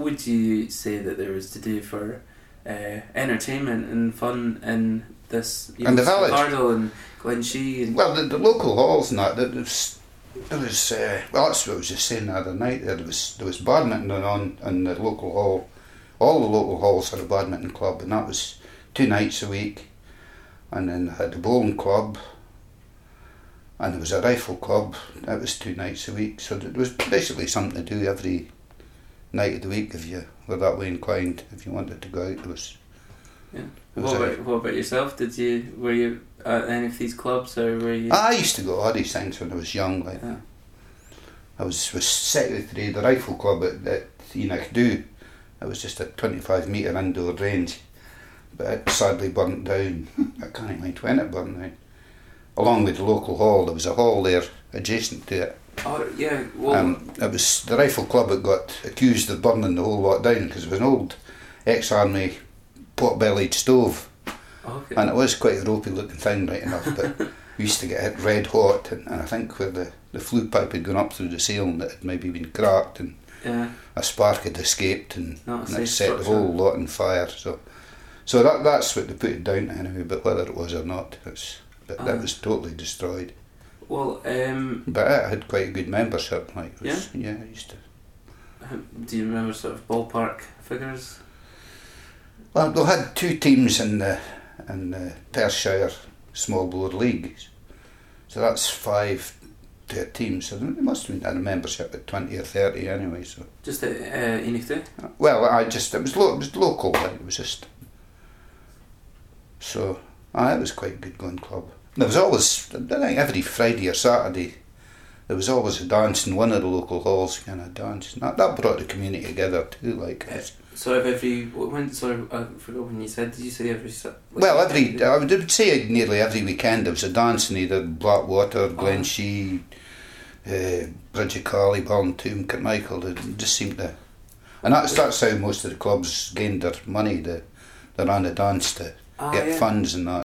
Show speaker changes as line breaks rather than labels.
would you say that there was to do for entertainment and fun in this?
And the village,
Ardle and Glenshee. And
well, the local halls and that. There was well, that's what I was just saying the other night. There was badminton on in the local hall. All the local halls had a badminton club, and that was 2 nights a week. And then they had the bowling club, and there was a rifle club. That was 2 nights a week. So there was basically something to do every night of the week if you were that way inclined. If you wanted to go out, there was.
Yeah. What about yourself? Were you at any of these clubs, or were you?
I used to go to all these things when I was young. Like I was secretary of the rifle club at Enoch-Dhu. It was just a 25 metre indoor range, but it sadly burnt down. I can't mind when it burnt down. Along with the local hall, there was a hall there adjacent to it.
Oh yeah, well,
it was the rifle club that got accused of burning the whole lot down because it was an old ex-army pot-bellied stove.
Okay.
And it was quite a ropey looking thing, right enough, but we used to get hit red hot, and I think where the flue pipe had gone up through the ceiling, that had maybe been cracked, and a spark had escaped, and it set the whole lot on fire. So that's what they put it down to anyway, but whether it was or not, that was totally destroyed.
Well,
but it had quite a good membership. Like, I used to.
Do you remember sort of ballpark figures?
Well, they had 2 teams in the Perthshire Small Bore League, so that's 5 to a team. So they must have been had a membership at 20 or 30 anyway. So
just at Enoch-Dhu?
Well, it was local. Like, it was just so. It was quite a good going club. There was always, I think every Friday or Saturday, there was always a dance in one of the local halls, kind of dance. And that brought the community together too. Like.
So I forgot when you said. Did you say every?
Well, I would say nearly every weekend there was a dance in either Blackwater, Glenshee, Bridge of Carley, Ballintoom, Kirkmichael. They just seemed to, and that's how most of the clubs gained their money. They ran a dance to get funds and that.